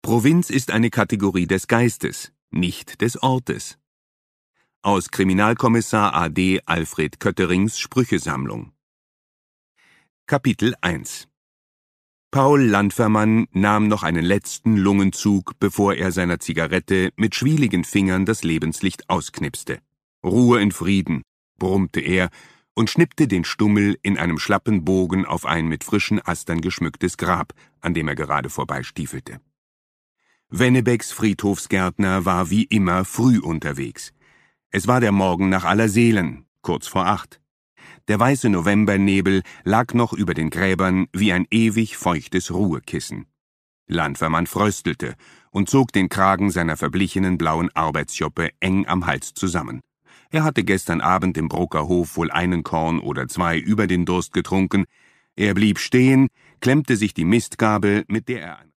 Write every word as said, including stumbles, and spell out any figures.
Provinz ist eine Kategorie des Geistes, nicht des Ortes. Aus Kriminalkommissar A D Alfred Kötterings Sprüchesammlung. Kapitel eins. Paul Landvermann nahm noch einen letzten Lungenzug, bevor er seiner Zigarette mit schwieligen Fingern das Lebenslicht ausknipste. »Ruhe in Frieden«, brummte er und schnippte den Stummel in einem schlappen Bogen auf ein mit frischen Astern geschmücktes Grab, an dem er gerade vorbeistiefelte. Wennebecks Friedhofsgärtner war wie immer früh unterwegs. Es war der Morgen nach Allerseelen, kurz vor acht. Der weiße Novembernebel lag noch über den Gräbern wie ein ewig feuchtes Ruhekissen. Landvermann fröstelte und zog den Kragen seiner verblichenen blauen Arbeitsjoppe eng am Hals zusammen. Er hatte gestern Abend im Bruckerhof wohl einen Korn oder zwei über den Durst getrunken. Er blieb stehen, klemmte sich die Mistgabel, mit der er